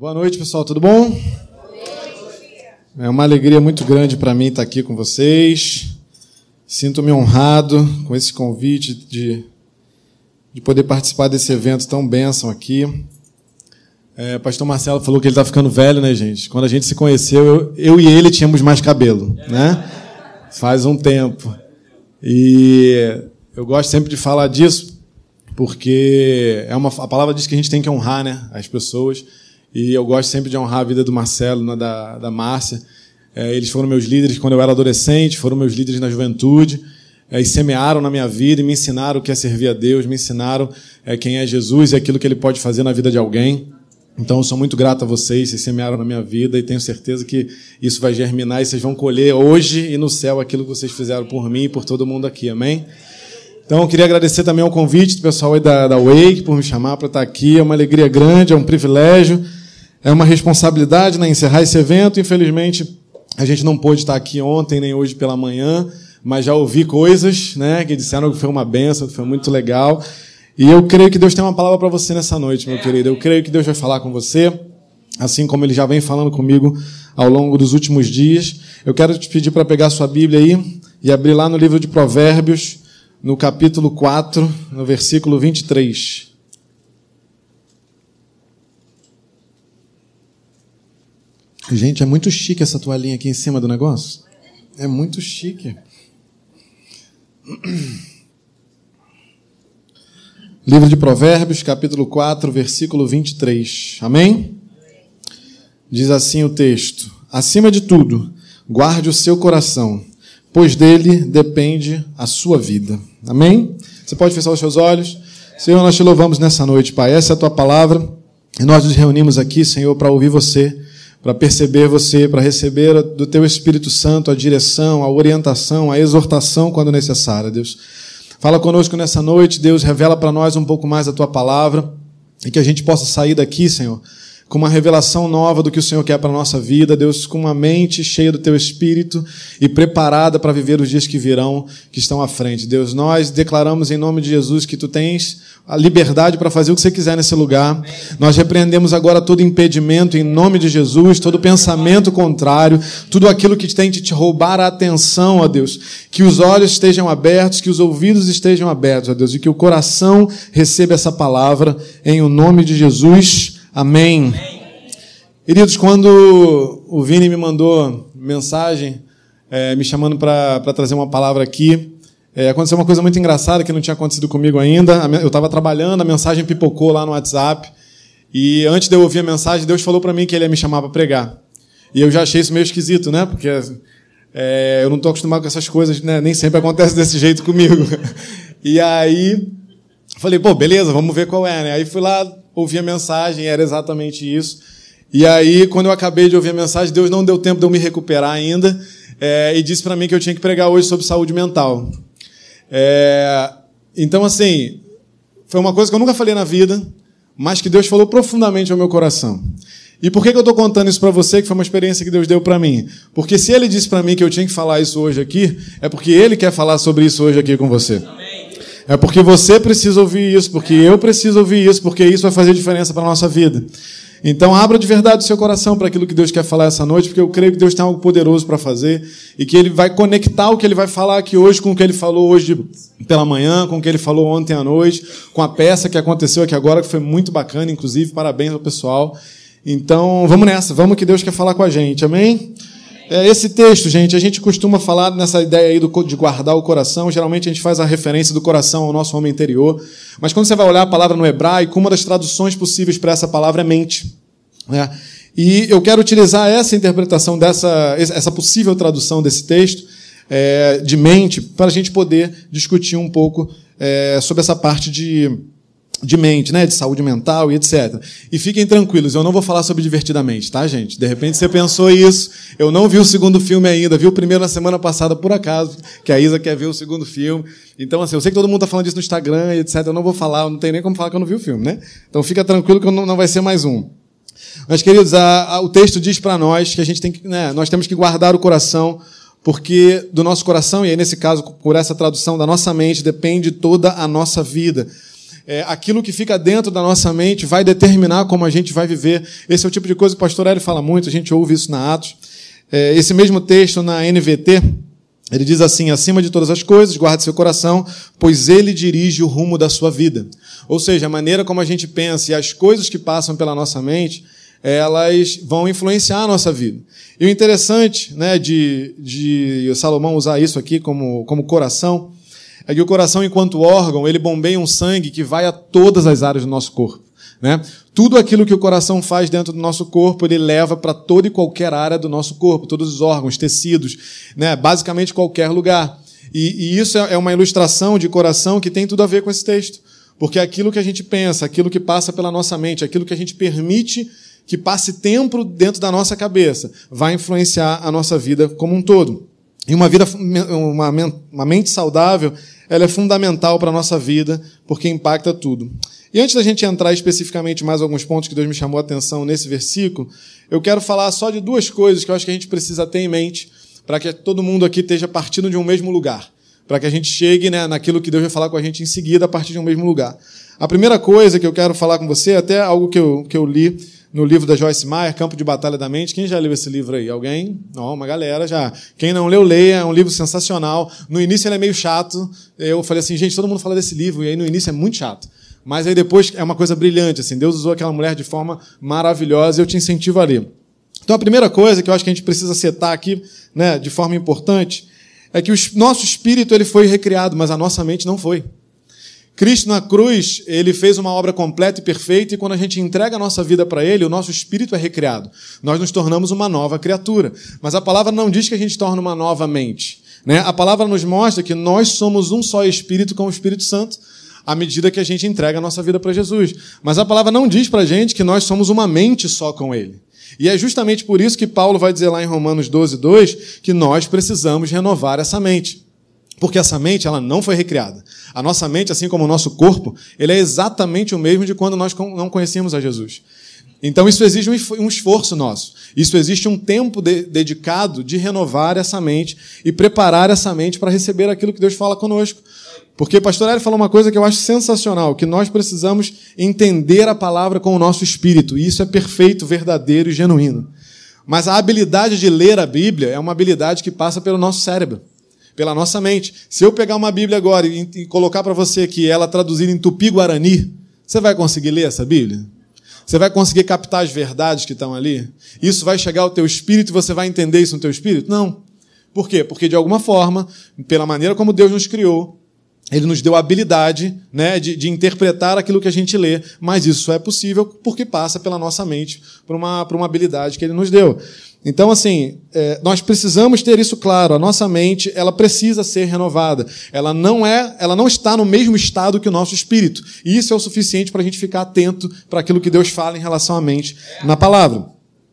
Boa noite, pessoal, tudo bom? É uma alegria muito grande para mim estar aqui com vocês. Sinto-me honrado com esse convite de poder participar desse evento tão bênção aqui. O pastor Marcelo falou que ele está ficando velho, né, gente? Quando a gente se conheceu, eu e ele tínhamos mais cabelo, né? Faz um tempo. E eu gosto sempre de falar disso, porque a palavra diz que a gente tem que honrar, né, as pessoas. E eu gosto sempre de honrar a vida do Marcelo, da Márcia. Eles foram meus líderes quando eu era adolescente, foram meus líderes na juventude, e semearam na minha vida e me ensinaram o que é servir a Deus, me ensinaram quem é Jesus e aquilo que Ele pode fazer na vida de alguém. Então, eu sou muito grato a vocês semearam na minha vida e tenho certeza que isso vai germinar e vocês vão colher hoje e no céu aquilo que vocês fizeram por mim e por todo mundo aqui, amém? Então, eu queria agradecer também ao convite do pessoal aí da Wake por me chamar para estar aqui. É uma alegria grande, é um privilégio, é uma responsabilidade, né, encerrar esse evento. Infelizmente, a gente não pôde estar aqui ontem nem hoje pela manhã, mas já ouvi coisas, né, que disseram que foi uma bênção, que foi muito legal. E eu creio que Deus tem uma palavra para você nessa noite, meu querido. Eu creio que Deus vai falar com você, assim como Ele já vem falando comigo ao longo dos últimos dias. Eu quero te pedir para pegar a sua Bíblia aí e abrir lá no livro de Provérbios, no capítulo 4, no versículo 23. Gente, é muito chique essa toalhinha aqui em cima do negócio. É muito chique. Livro de Provérbios, capítulo 4, versículo 23. Amém? Diz assim o texto: acima de tudo, guarde o seu coração, pois dele depende a sua vida. Amém? Você pode fechar os seus olhos? Senhor, nós te louvamos nessa noite, Pai. Essa é a tua palavra e nós nos reunimos aqui, Senhor, para ouvir você, para perceber você, para receber do teu Espírito Santo a direção, a orientação, a exortação quando necessária, Deus. Fala conosco nessa noite, Deus, revela para nós um pouco mais a tua palavra e que a gente possa sair daqui, Senhor, com uma revelação nova do que o Senhor quer para a nossa vida, Deus, com uma mente cheia do Teu Espírito e preparada para viver os dias que virão, que estão à frente. Deus, nós declaramos em nome de Jesus que Tu tens a liberdade para fazer o que Você quiser nesse lugar. Nós repreendemos agora todo impedimento em nome de Jesus, todo pensamento contrário, tudo aquilo que tente te roubar a atenção, ó Deus. Que os olhos estejam abertos, que os ouvidos estejam abertos, ó Deus, e que o coração receba essa palavra em o nome de Jesus. Amém. Queridos, quando o Vini me mandou mensagem, me chamando para trazer uma palavra aqui, aconteceu uma coisa muito engraçada que não tinha acontecido comigo ainda. Eu estava trabalhando, a mensagem pipocou lá no WhatsApp, e antes de eu ouvir a mensagem, Deus falou para mim que Ele ia me chamar para pregar. E eu já achei isso meio esquisito, né? Porque eu não estou acostumado com essas coisas, né? Nem sempre acontece desse jeito comigo. E aí, falei, pô, beleza, vamos ver qual é, né? Aí fui lá, ouvi a mensagem, era exatamente isso. E aí, quando eu acabei de ouvir a mensagem, Deus não deu tempo de eu me recuperar ainda, e disse para mim que eu tinha que pregar hoje sobre saúde mental. Então, assim, foi uma coisa que eu nunca falei na vida, mas que Deus falou profundamente ao meu coração. E por que eu estou contando isso para você, que foi uma experiência que Deus deu para mim? Porque se Ele disse para mim que eu tinha que falar isso hoje aqui, é porque Ele quer falar sobre isso hoje aqui com você. Amém. É porque você precisa ouvir isso, porque eu preciso ouvir isso, porque isso vai fazer diferença para a nossa vida. Então, abra de verdade o seu coração para aquilo que Deus quer falar essa noite, porque eu creio que Deus tem algo poderoso para fazer e que Ele vai conectar o que Ele vai falar aqui hoje com o que Ele falou hoje pela manhã, com o que Ele falou ontem à noite, com a peça que aconteceu aqui agora, que foi muito bacana, inclusive, parabéns ao pessoal. Então, vamos nessa, vamos que Deus quer falar com a gente, amém? Esse texto, gente, a gente costuma falar nessa ideia aí de guardar o coração. Geralmente a gente faz a referência do coração ao nosso homem interior. Mas quando você vai olhar a palavra no hebraico, uma das traduções possíveis para essa palavra é mente. E eu quero utilizar essa interpretação, essa possível tradução desse texto, de mente, para a gente poder discutir um pouco sobre essa parte de mente, né, de saúde mental e etc. E fiquem tranquilos, eu não vou falar sobre Divertidamente, tá, gente? De repente você pensou isso, eu não vi o segundo filme ainda, vi o primeiro na semana passada, por acaso, que a Isa quer ver o segundo filme. Então, assim, eu sei que todo mundo está falando disso no Instagram e etc. Eu não vou falar, eu não tenho nem como falar que eu não vi o filme, né? Então fica tranquilo que não vai ser mais um. Mas, queridos, o texto diz para nós que a gente tem que, né, nós temos que guardar o coração, porque do nosso coração, e aí nesse caso, por essa tradução da nossa mente, depende toda a nossa vida. aquilo que fica dentro da nossa mente vai determinar como a gente vai viver. Esse é o tipo de coisa que o pastor Hélio fala muito, a gente ouve isso na Atos. Esse mesmo texto na NVT, ele diz assim: acima de todas as coisas, guarde seu coração, pois ele dirige o rumo da sua vida. Ou seja, a maneira como a gente pensa e as coisas que passam pela nossa mente, elas vão influenciar a nossa vida. E o interessante, né, de Salomão usar isso aqui como coração, é que o coração, enquanto órgão, ele bombeia um sangue que vai a todas as áreas do nosso corpo, né? Tudo aquilo que o coração faz dentro do nosso corpo, ele leva para toda e qualquer área do nosso corpo, todos os órgãos, tecidos, né? Basicamente qualquer lugar. E isso é uma ilustração de coração que tem tudo a ver com esse texto. Porque aquilo que a gente pensa, aquilo que passa pela nossa mente, aquilo que a gente permite que passe tempo dentro da nossa cabeça, vai influenciar a nossa vida como um todo. E uma mente saudável, ela é fundamental para a nossa vida, porque impacta tudo. E antes da gente entrar especificamente em mais alguns pontos que Deus me chamou a atenção nesse versículo, eu quero falar só de duas coisas que eu acho que a gente precisa ter em mente para que todo mundo aqui esteja partindo de um mesmo lugar, para que a gente chegue, né, naquilo que Deus vai falar com a gente em seguida a partir de um mesmo lugar. A primeira coisa que eu quero falar com você, até algo que eu li no livro da Joyce Meyer, Campo de Batalha da Mente. Quem já leu esse livro aí? Alguém? Não, uma galera já. Quem não leu, leia. É um livro sensacional. No início ele é meio chato. Eu falei assim, gente, todo mundo fala desse livro, e aí no início é muito chato. Mas aí depois é uma coisa brilhante, assim. Deus usou aquela mulher de forma maravilhosa e eu te incentivo a ler. Então a primeira coisa que eu acho que a gente precisa setar aqui, né, de forma importante, é que o nosso espírito ele foi recriado, mas a nossa mente não foi. Cristo na cruz, ele fez uma obra completa e perfeita, e quando a gente entrega a nossa vida para ele, o nosso espírito é recriado. Nós nos tornamos uma nova criatura. Mas a palavra não diz que a gente torna uma nova mente, né? A palavra nos mostra que nós somos um só espírito com o Espírito Santo, à medida que a gente entrega a nossa vida para Jesus. Mas a palavra não diz para a gente que nós somos uma mente só com ele. E é justamente por isso que Paulo vai dizer lá em Romanos 12:2, que nós precisamos renovar essa mente. Porque essa mente, ela não foi recriada. A nossa mente, assim como o nosso corpo, ele é exatamente o mesmo de quando nós não conhecíamos a Jesus. Então isso exige um esforço nosso. Isso existe um tempo dedicado de renovar essa mente e preparar essa mente para receber aquilo que Deus fala conosco. Porque o pastor Hélio falou uma coisa que eu acho sensacional, que nós precisamos entender a palavra com o nosso espírito. E isso é perfeito, verdadeiro e genuíno. Mas a habilidade de ler a Bíblia é uma habilidade que passa pelo nosso cérebro, pela nossa mente. Se eu pegar uma Bíblia agora e colocar para você aqui ela traduzida em Tupi-Guarani, você vai conseguir ler essa Bíblia? Você vai conseguir captar as verdades que estão ali? Isso vai chegar ao teu espírito e você vai entender isso no teu espírito? Não. Por quê? Porque, de alguma forma, pela maneira como Deus nos criou, Ele nos deu a habilidade, né, de interpretar aquilo que a gente lê, mas isso só é possível porque passa pela nossa mente, por uma habilidade que Ele nos deu. Então, assim, nós precisamos ter isso claro. A nossa mente, ela precisa ser renovada. Ela não está no mesmo estado que o nosso espírito. E isso é o suficiente para a gente ficar atento para aquilo que Deus fala em relação à mente na palavra.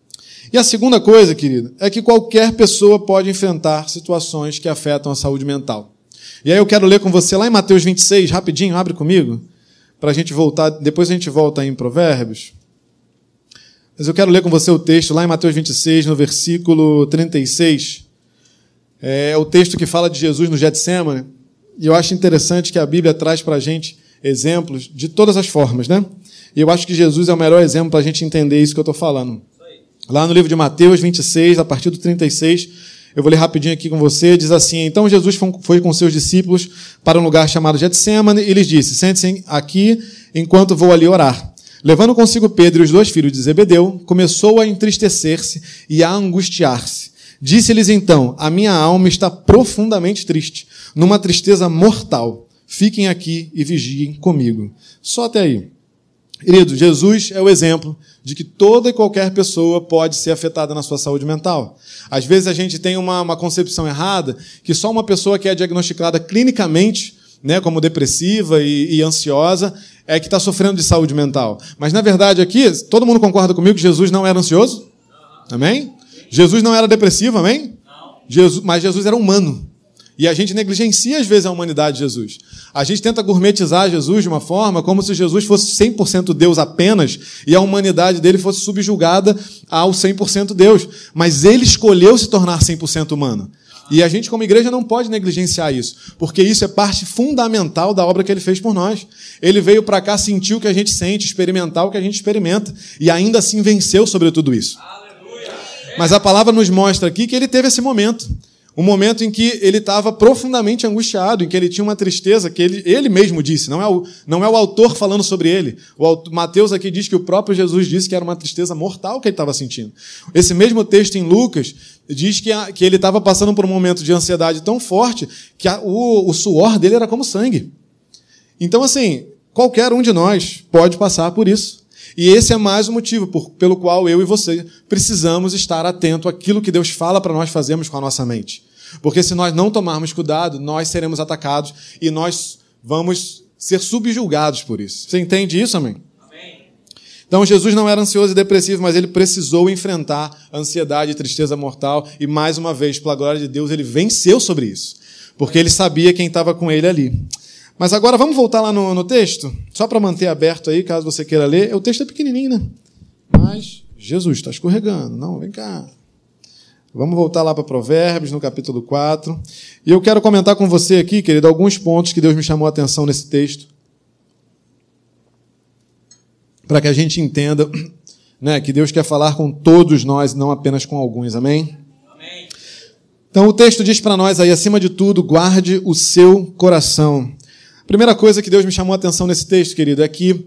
E a segunda coisa, querido, é que qualquer pessoa pode enfrentar situações que afetam a saúde mental. E aí eu quero ler com você lá em Mateus 26, rapidinho, abre comigo, para a gente voltar, depois a gente volta aí em Provérbios. Mas eu quero ler com você o texto lá em Mateus 26, no versículo 36. É o texto que fala de Jesus no Getsêmani. E eu acho interessante que a Bíblia traz para a gente exemplos de todas as formas, né? E eu acho que Jesus é o melhor exemplo para a gente entender isso que eu estou falando. Lá no livro de Mateus 26, a partir do 36, eu vou ler rapidinho aqui com você, diz assim: então Jesus foi com seus discípulos para um lugar chamado Getsêmani e lhes disse: sentem-se aqui enquanto vou ali orar. Levando consigo Pedro e os 2 filhos de Zebedeu, começou a entristecer-se e a angustiar-se. Disse-lhes então: a minha alma está profundamente triste, numa tristeza mortal. Fiquem aqui e vigiem comigo. Só até aí. Querido, Jesus é o exemplo de que toda e qualquer pessoa pode ser afetada na sua saúde mental. Às vezes a gente tem uma concepção errada que só uma pessoa que é diagnosticada clinicamente, né, como depressiva e ansiosa, é que está sofrendo de saúde mental. Mas, na verdade, aqui, todo mundo concorda comigo que Jesus não era ansioso? Amém? Jesus não era depressivo, amém? Mas Jesus era humano. E a gente negligencia, às vezes, a humanidade de Jesus. A gente tenta gourmetizar Jesus de uma forma como se Jesus fosse 100% Deus apenas e a humanidade dele fosse subjugada ao 100% Deus. Mas ele escolheu se tornar 100% humano. E a gente, como igreja, não pode negligenciar isso, porque isso é parte fundamental da obra que ele fez por nós. Ele veio para cá sentir o que a gente sente, experimentar o que a gente experimenta, e ainda assim venceu sobre tudo isso. Aleluia. Mas a palavra nos mostra aqui que ele teve esse momento. Um momento em que ele estava profundamente angustiado, em que ele tinha uma tristeza que ele mesmo disse, não é o autor falando sobre ele. Mateus aqui diz que o próprio Jesus disse que era uma tristeza mortal que ele estava sentindo. Esse mesmo texto em Lucas diz que ele estava passando por um momento de ansiedade tão forte que o suor dele era como sangue. Então, assim, qualquer um de nós pode passar por isso. E esse é mais um motivo pelo qual eu e você precisamos estar atento àquilo que Deus fala para nós fazermos com a nossa mente. Porque se nós não tomarmos cuidado, nós seremos atacados e nós vamos ser subjugados por isso. Você entende isso, amém? Amém. Então, Jesus não era ansioso e depressivo, mas ele precisou enfrentar a ansiedade e tristeza mortal. E, mais uma vez, pela glória de Deus, ele venceu sobre isso. Porque ele sabia quem estava com ele ali. Mas agora vamos voltar lá no texto? Só para manter aberto aí, caso você queira ler. O texto é pequenininho, né? Mas Jesus está escorregando. Não, vem cá. Vamos voltar lá para Provérbios, no capítulo 4. E eu quero comentar com você aqui, querido, alguns pontos que Deus me chamou a atenção nesse texto. Para que a gente entenda, né, que Deus quer falar com todos nós, não apenas com alguns. Amém? Amém. Então o texto diz para nós aí, acima de tudo, guarde o seu coração. A primeira coisa que Deus me chamou a atenção nesse texto, querido, é que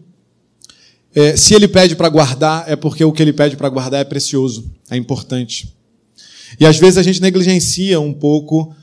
se ele pede para guardar, é porque o que ele pede para guardar é precioso, é importante. E às vezes a gente negligencia um pouco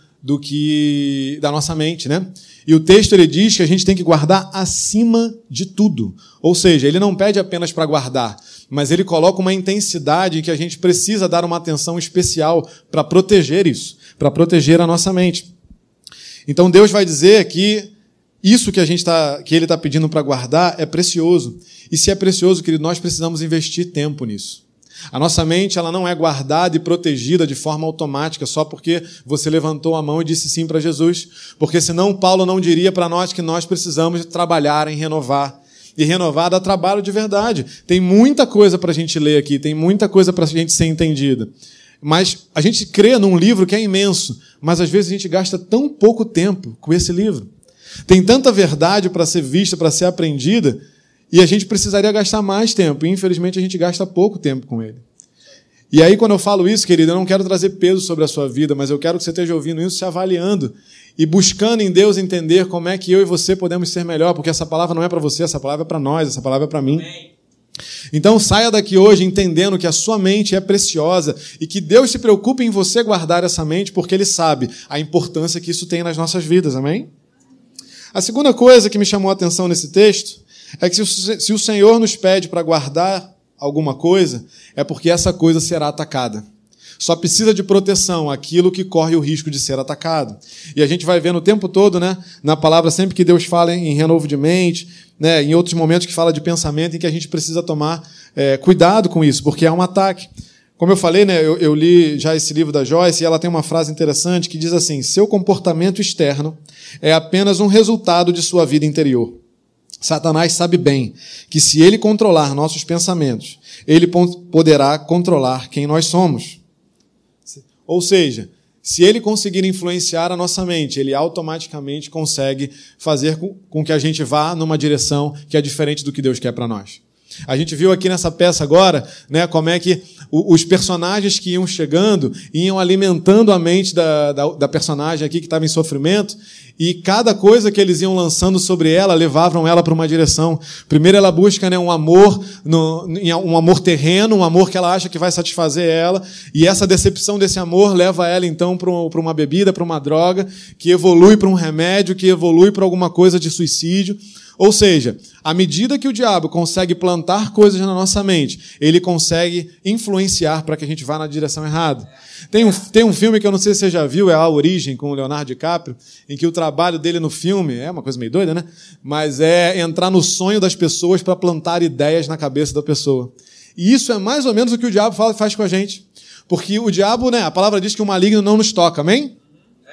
da nossa mente, né? E o texto ele diz que a gente tem que guardar acima de tudo. Ou seja, ele não pede apenas para guardar, mas ele coloca uma intensidade em que a gente precisa dar uma atenção especial para proteger isso, para proteger a nossa mente. Então Deus vai dizer que isso que ele está pedindo para guardar é precioso. E se é precioso, querido, nós precisamos investir tempo nisso. A nossa mente ela não é guardada e protegida de forma automática só porque você levantou a mão e disse sim para Jesus. Porque senão Paulo não diria para nós que nós precisamos trabalhar em renovar. E renovar dá trabalho de verdade. Tem muita coisa para a gente ler aqui, tem muita coisa para a gente ser entendida. Mas a gente crê num livro que é imenso, mas às vezes a gente gasta tão pouco tempo com esse livro. Tem tanta verdade para ser vista, para ser aprendida, e a gente precisaria gastar mais tempo. E, infelizmente, a gente gasta pouco tempo com ele. E aí, quando eu falo isso, querido, eu não quero trazer peso sobre a sua vida, mas eu quero que você esteja ouvindo isso, se avaliando e buscando em Deus entender como é que eu e você podemos ser melhor, porque essa palavra não é para você, essa palavra é para nós, essa palavra é para mim. Então, saia daqui hoje entendendo que a sua mente é preciosa e que Deus se preocupa em você guardar essa mente, porque Ele sabe a importância que isso tem nas nossas vidas, amém? A segunda coisa que me chamou a atenção nesse texto é que se o Senhor nos pede para guardar alguma coisa, é porque essa coisa será atacada. Só precisa de proteção aquilo que corre o risco de ser atacado. E a gente vai vendo o tempo todo, né, na palavra, sempre que Deus fala em renovo de mente, né, em outros momentos que fala de pensamento, em que a gente precisa tomar cuidado com isso, porque é um ataque. Como eu falei, né, eu li já esse livro da Joyce e ela tem uma frase interessante que diz assim: seu comportamento externo é apenas um resultado de sua vida interior. Satanás sabe bem que se ele controlar nossos pensamentos, ele poderá controlar quem nós somos. Ou seja, se ele conseguir influenciar a nossa mente, ele automaticamente consegue fazer com que a gente vá numa direção que é diferente do que Deus quer para nós. A gente viu aqui nessa peça agora, né, como é que os personagens que iam chegando iam alimentando a mente da personagem aqui que estava em sofrimento, e cada coisa que eles iam lançando sobre ela levavam ela para uma direção. Primeiro ela busca, né, um amor terreno, um amor que ela acha que vai satisfazer ela, e essa decepção desse amor leva ela então para uma bebida, para uma droga, que evolui para um remédio, que evolui para alguma coisa de suicídio. Ou seja, à medida que o diabo consegue plantar coisas na nossa mente, ele consegue influenciar para que a gente vá na direção errada. Tem um filme que eu não sei se você já viu, é A Origem, com o Leonardo DiCaprio, em que o trabalho dele no filme, é uma coisa meio doida, né? Mas é entrar no sonho das pessoas para plantar ideias na cabeça da pessoa. E isso é mais ou menos o que o diabo faz com a gente. Porque o diabo, né, a palavra diz que o maligno não nos toca, amém?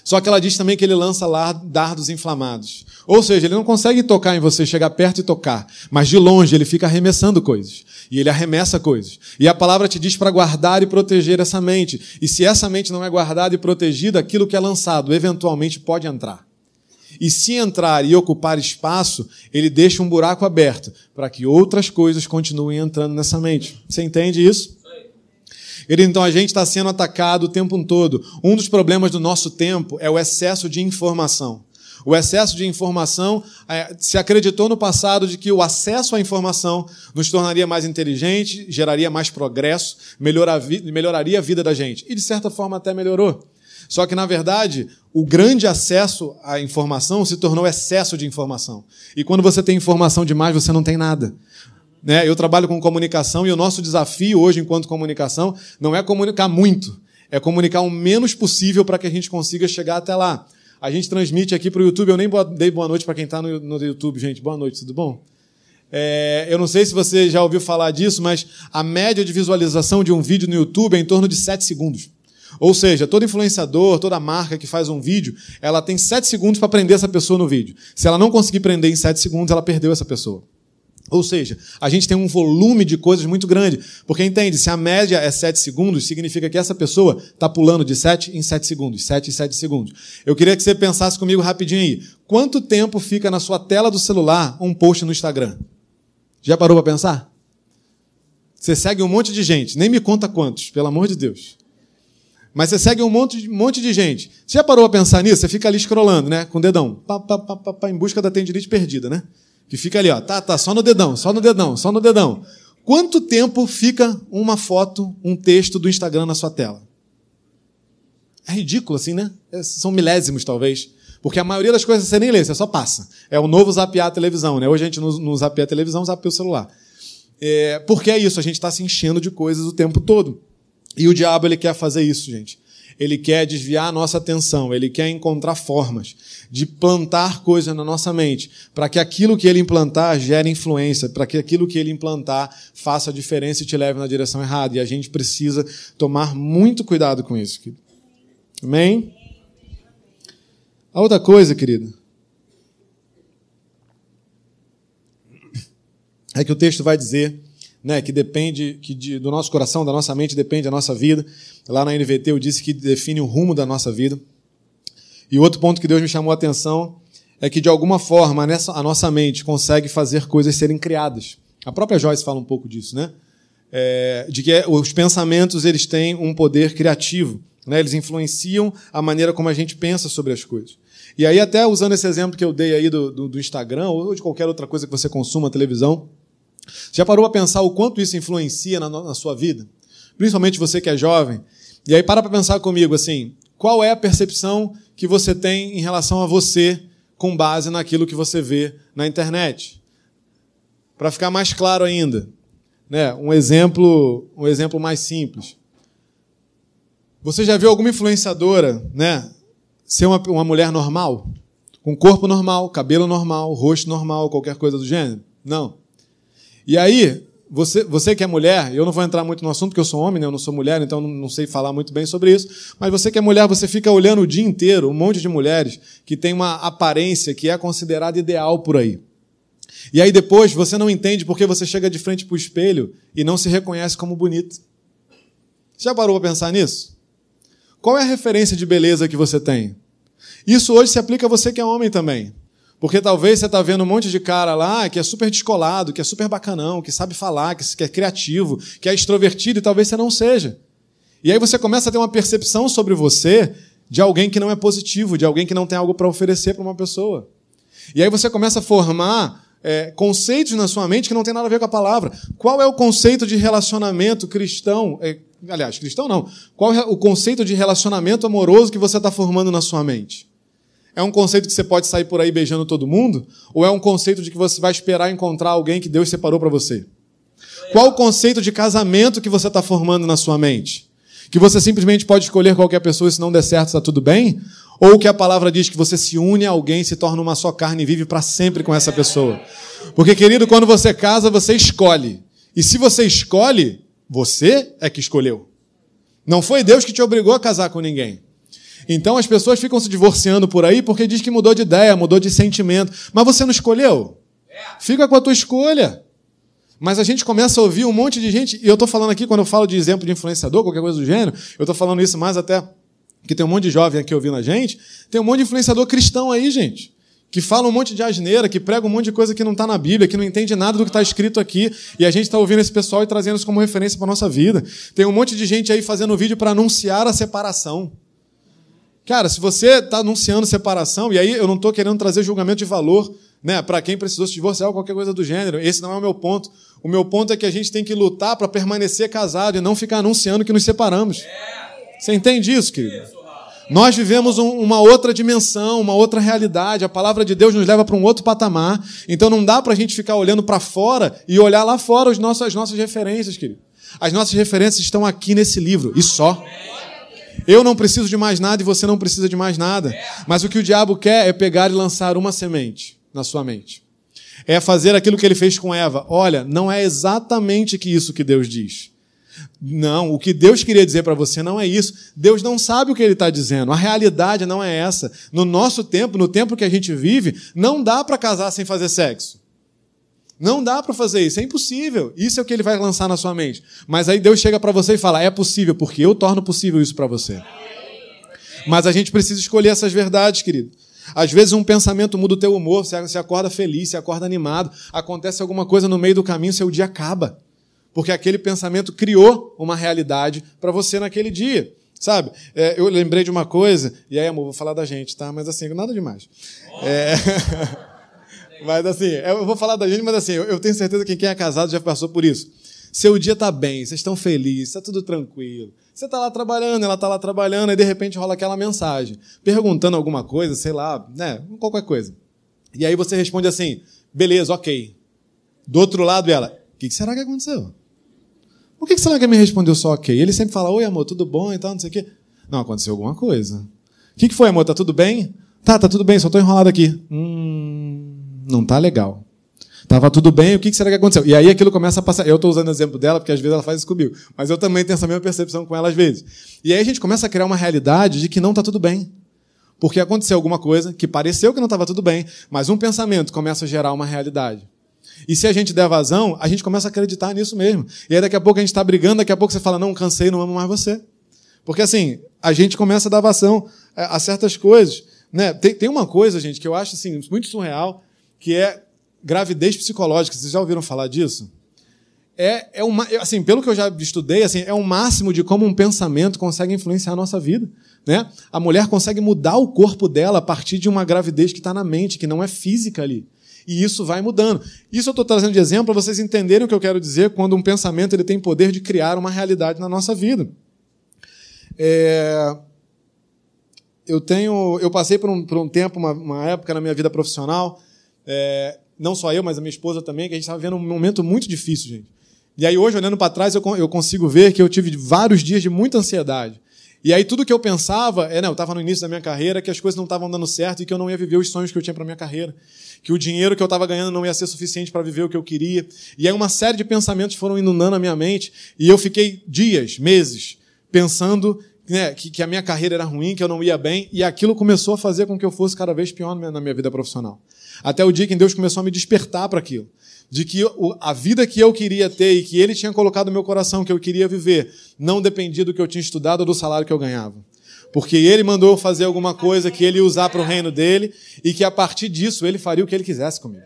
Só que ela diz também que ele lança dardos inflamados. Ou seja, ele não consegue tocar em você, chegar perto e tocar. Mas de longe ele fica arremessando coisas. E ele arremessa coisas. E a palavra te diz para guardar e proteger essa mente. E se essa mente não é guardada e protegida, aquilo que é lançado eventualmente pode entrar. E se entrar e ocupar espaço, ele deixa um buraco aberto para que outras coisas continuem entrando nessa mente. Você entende isso? Então a gente está sendo atacado o tempo todo. Um dos problemas do nosso tempo é o excesso de informação. O excesso de informação, se acreditou no passado de que o acesso à informação nos tornaria mais inteligente, geraria mais progresso, melhoraria a vida da gente. E de certa forma até melhorou. Só que, na verdade, o grande acesso à informação se tornou excesso de informação. E quando você tem informação demais, você não tem nada. Eu trabalho com comunicação e o nosso desafio hoje, enquanto comunicação, não é comunicar muito, é comunicar o menos possível para que a gente consiga chegar até lá. A gente transmite aqui para o YouTube, eu nem dei boa noite para quem está no YouTube, gente. Boa noite, tudo bom? Eu não sei se você já ouviu falar disso, mas a média de visualização de um vídeo no YouTube é em torno de 7 segundos. Ou seja, todo influenciador, toda marca que faz um vídeo, ela tem 7 segundos para prender essa pessoa no vídeo. Se ela não conseguir prender em 7 segundos, ela perdeu essa pessoa. Ou seja, a gente tem um volume de coisas muito grande. Porque, entende, se a média é 7 segundos, significa que essa pessoa está pulando de 7 em 7 segundos, 7 em 7 segundos. Eu queria que você pensasse comigo rapidinho aí. Quanto tempo fica na sua tela do celular um post no Instagram? Já parou para pensar? Você segue um monte de gente, nem me conta quantos, pelo amor de Deus. Mas você segue um monte de gente. Você já parou para pensar nisso? Você fica ali scrollando, né? Com o dedão, em busca da tendinite perdida, né? Que fica ali, ó, só no dedão, só no dedão, só no dedão. Quanto tempo fica uma foto, um texto do Instagram na sua tela? É ridículo assim, né? São milésimos, talvez. Porque a maioria das coisas você nem lê, você só passa. É o novo zapear a televisão, né? Hoje a gente não zapeia a televisão, zapeia o celular. Porque é isso, a gente está se enchendo de coisas o tempo todo. E o diabo, ele quer fazer isso, gente. Ele quer desviar a nossa atenção, ele quer encontrar formas de plantar coisas na nossa mente, para que aquilo que ele implantar gere influência, para que aquilo que ele implantar faça a diferença e te leve na direção errada. E a gente precisa tomar muito cuidado com isso, querido. Amém? A outra coisa, querido, é que o texto vai dizer, né, que depende do nosso coração, da nossa mente, depende da nossa vida. Lá na NVT eu disse que define o rumo da nossa vida. E outro ponto que Deus me chamou a atenção é que, de alguma forma, a nossa mente consegue fazer coisas serem criadas. A própria Joyce fala um pouco disso, né? De que os pensamentos eles têm um poder criativo, né? Eles influenciam a maneira como a gente pensa sobre as coisas. E aí, até usando esse exemplo que eu dei aí do Instagram ou de qualquer outra coisa que você consuma, televisão, já parou a pensar o quanto isso influencia na sua vida? Principalmente você que é jovem. E aí para pensar comigo, assim, qual é a percepção que você tem em relação a você com base naquilo que você vê na internet? Para ficar mais claro ainda, né, um exemplo mais simples. Você já viu alguma influenciadora, né, ser uma mulher normal? Com corpo normal, cabelo normal, rosto normal, qualquer coisa do gênero? Não. E aí, você que é mulher, eu não vou entrar muito no assunto, porque eu sou homem, né? Eu não sou mulher, então não sei falar muito bem sobre isso, mas você que é mulher, você fica olhando o dia inteiro um monte de mulheres que tem uma aparência que é considerada ideal por aí. E aí depois você não entende porque você chega de frente para o espelho e não se reconhece como bonita. Você já parou para pensar nisso? Qual é a referência de beleza que você tem? Isso hoje se aplica a você que é homem também. Porque talvez você está vendo um monte de cara lá que é super descolado, que é super bacanão, que sabe falar, que é criativo, que é extrovertido, e talvez você não seja. E aí você começa a ter uma percepção sobre você de alguém que não é positivo, de alguém que não tem algo para oferecer para uma pessoa. E aí você começa a formar conceitos na sua mente que não tem nada a ver com a palavra. Qual é o conceito de relacionamento cristão? Aliás, cristão não. Qual é o conceito de relacionamento amoroso que você está formando na sua mente? É um conceito que você pode sair por aí beijando todo mundo? Ou é um conceito de que você vai esperar encontrar alguém que Deus separou para você? Qual o conceito de casamento que você está formando na sua mente? Que você simplesmente pode escolher qualquer pessoa e se não der certo está tudo bem? Ou que a palavra diz que você se une a alguém, se torna uma só carne e vive para sempre com essa pessoa? Porque, querido, quando você casa, você escolhe. E se você escolhe, você é que escolheu. Não foi Deus que te obrigou a casar com ninguém. Então as pessoas ficam se divorciando por aí porque diz que mudou de ideia, mudou de sentimento. Mas você não escolheu? Fica com a tua escolha. Mas a gente começa a ouvir um monte de gente, e eu estou falando aqui, quando eu falo de exemplo de influenciador, qualquer coisa do gênero, eu estou falando isso mais até que tem um monte de jovem aqui ouvindo a gente, tem um monte de influenciador cristão aí, gente, que fala um monte de asneira, que prega um monte de coisa que não está na Bíblia, que não entende nada do que está escrito aqui, e a gente está ouvindo esse pessoal e trazendo isso como referência para a nossa vida. Tem um monte de gente aí fazendo vídeo para anunciar a separação. Cara, se você está anunciando separação, e aí eu não estou querendo trazer julgamento de valor, né, para quem precisou se divorciar ou qualquer coisa do gênero, esse não é o meu ponto. O meu ponto é que a gente tem que lutar para permanecer casado e não ficar anunciando que nos separamos. Você entende isso, querido? Nós vivemos uma outra dimensão, uma outra realidade. A palavra de Deus nos leva para um outro patamar. Então não dá para a gente ficar olhando para fora e olhar lá fora as nossas referências, querido. As nossas referências estão aqui nesse livro, e só. Eu não preciso de mais nada e você não precisa de mais nada. Mas o que o diabo quer é pegar e lançar uma semente na sua mente. É fazer aquilo que ele fez com Eva. Olha, não é exatamente isso que Deus diz. Não, o que Deus queria dizer para você não é isso. Deus não sabe o que ele está dizendo. A realidade não é essa. No nosso tempo, no tempo que a gente vive, não dá para casar sem fazer sexo. Não dá para fazer isso, é impossível. Isso é o que ele vai lançar na sua mente. Mas aí Deus chega para você e fala, é possível, porque eu torno possível isso para você. Mas a gente precisa escolher essas verdades, querido. Às vezes um pensamento muda o teu humor, você acorda feliz, você acorda animado, acontece alguma coisa no meio do caminho, seu dia acaba. Porque aquele pensamento criou uma realidade para você naquele dia. Sabe? Eu lembrei de uma coisa, e aí, amor, vou falar da gente, tá? Mas assim, nada demais. Mas assim, eu vou falar da gente, mas assim, eu tenho certeza que quem é casado já passou por isso. Seu dia está bem, vocês estão felizes, está tudo tranquilo. Você está lá trabalhando, ela está lá trabalhando, e de repente rola aquela mensagem, perguntando alguma coisa, sei lá, né, qualquer coisa. E aí você responde assim, beleza, ok. Do outro lado ela, o que será que aconteceu? Por que será que ele me respondeu só ok? Ele sempre fala, oi amor, tudo bom e tal, não sei o quê. Não, aconteceu alguma coisa. O que foi, amor, tá tudo bem? Tá tudo bem, só estou enrolado aqui. Não tá legal. Tava tudo bem, o que será que aconteceu? E aí aquilo começa a passar. Eu estou usando o exemplo dela, porque às vezes ela faz isso comigo. Mas eu também tenho essa mesma percepção com ela às vezes. E aí a gente começa a criar uma realidade de que não está tudo bem. Porque aconteceu alguma coisa que pareceu que não estava tudo bem, mas um pensamento começa a gerar uma realidade. E se a gente der vazão, a gente começa a acreditar nisso mesmo. E aí daqui a pouco a gente está brigando, daqui a pouco você fala, não, cansei, não amo mais você. Porque assim, a gente começa a dar vazão a certas coisas. Né? Tem uma coisa, gente, que eu acho assim, muito surreal, que é gravidez psicológica. Vocês já ouviram falar disso? Assim, pelo que eu já estudei, assim, é o máximo de como um pensamento consegue influenciar a nossa vida. Né? A mulher consegue mudar o corpo dela a partir de uma gravidez que está na mente, que não é física ali. E isso vai mudando. Isso eu estou trazendo de exemplo para vocês entenderem o que eu quero dizer quando um pensamento ele tem poder de criar uma realidade na nossa vida. Eu passei por um tempo, uma época na minha vida profissional, não só eu, mas a minha esposa também, que a gente estava vivendo um momento muito difícil, gente. E aí hoje, olhando para trás, eu consigo ver que eu tive vários dias de muita ansiedade. E aí tudo que eu pensava, eu estava no início da minha carreira, que as coisas não estavam dando certo e que eu não ia viver os sonhos que eu tinha para a minha carreira. Que o dinheiro que eu estava ganhando não ia ser suficiente para viver o que eu queria. E aí uma série de pensamentos foram inundando a minha mente e eu fiquei dias, meses, pensando que a minha carreira era ruim, que eu não ia bem, e aquilo começou a fazer com que eu fosse cada vez pior na minha vida profissional. Até o dia que Deus começou a me despertar para aquilo. De que a vida que eu queria ter e que Ele tinha colocado no meu coração, que eu queria viver, não dependia do que eu tinha estudado ou do salário que eu ganhava. Porque Ele mandou eu fazer alguma coisa que Ele ia usar para o reino dEle e que a partir disso Ele faria o que Ele quisesse comigo.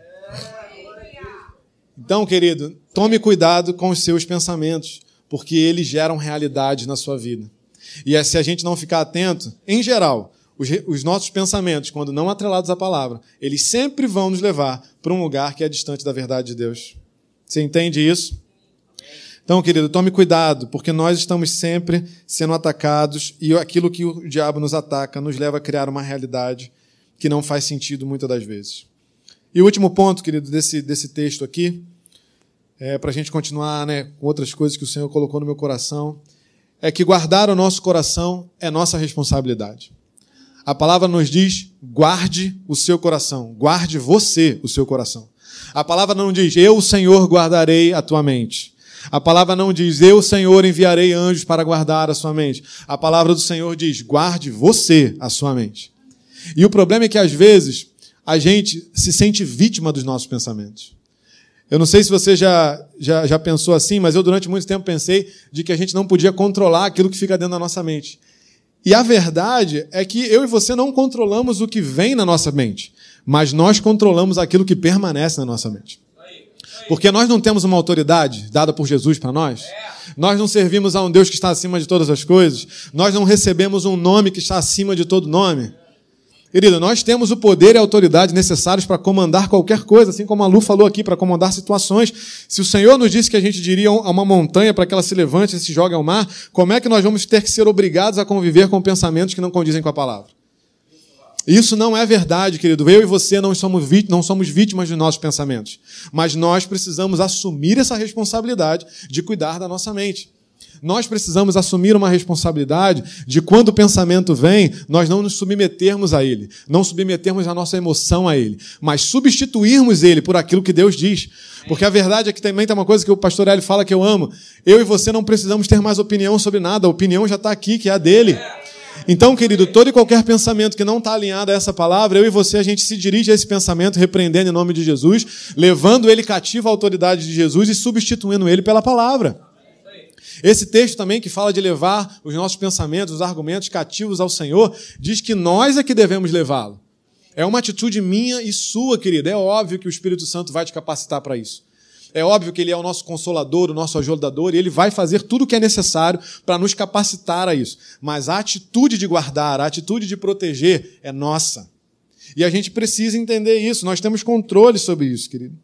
Então, querido, tome cuidado com os seus pensamentos, porque eles geram realidade na sua vida. E se a gente não ficar atento, em geral, os nossos pensamentos, quando não atrelados à palavra, eles sempre vão nos levar para um lugar que é distante da verdade de Deus. Você entende isso? Então, querido, tome cuidado, porque nós estamos sempre sendo atacados e aquilo que o diabo nos ataca nos leva a criar uma realidade que não faz sentido muitas das vezes. E o último ponto, querido, desse texto aqui, para a gente continuar com outras coisas que o Senhor colocou no meu coração, é que guardar o nosso coração é nossa responsabilidade. A palavra nos diz, guarde o seu coração, guarde você o seu coração. A palavra não diz, eu, Senhor, guardarei a tua mente. A palavra não diz, eu, Senhor, enviarei anjos para guardar a sua mente. A palavra do Senhor diz, guarde você a sua mente. E o problema é que, às vezes, a gente se sente vítima dos nossos pensamentos. Eu não sei se você já pensou assim, mas eu durante muito tempo pensei de que a gente não podia controlar aquilo que fica dentro da nossa mente. E a verdade é que eu e você não controlamos o que vem na nossa mente, mas nós controlamos aquilo que permanece na nossa mente. Porque nós não temos uma autoridade dada por Jesus para nós. Nós não servimos a um Deus que está acima de todas as coisas. Nós não recebemos um nome que está acima de todo nome. Querido, nós temos o poder e a autoridade necessários para comandar qualquer coisa, assim como a Lu falou aqui, para comandar situações. Se o Senhor nos disse que a gente diria a uma montanha para que ela se levante e se jogue ao mar, como é que nós vamos ter que ser obrigados a conviver com pensamentos que não condizem com a palavra? Isso não é verdade, querido. Eu e você não somos vítimas dos nossos pensamentos. Mas nós precisamos assumir essa responsabilidade de cuidar da nossa mente. Nós precisamos assumir uma responsabilidade de quando o pensamento vem, nós não nos submetermos a ele, não submetermos a nossa emoção a ele, mas substituirmos ele por aquilo que Deus diz. Porque a verdade é que também tem uma coisa que o pastor Hélio fala que eu amo. Eu e você não precisamos ter mais opinião sobre nada, a opinião já está aqui, que é a dele. Então, querido, todo e qualquer pensamento que não está alinhado a essa palavra, eu e você, a gente se dirige a esse pensamento, repreendendo em nome de Jesus, levando ele cativo à autoridade de Jesus e substituindo ele pela palavra. Esse texto também, que fala de levar os nossos pensamentos, os argumentos cativos ao Senhor, diz que nós é que devemos levá-lo. É uma atitude minha e sua, querido. É óbvio que o Espírito Santo vai te capacitar para isso. É óbvio que ele é o nosso consolador, o nosso ajudador, e ele vai fazer tudo o que é necessário para nos capacitar a isso. Mas a atitude de guardar, a atitude de proteger é nossa. E a gente precisa entender isso. Nós temos controle sobre isso, querido.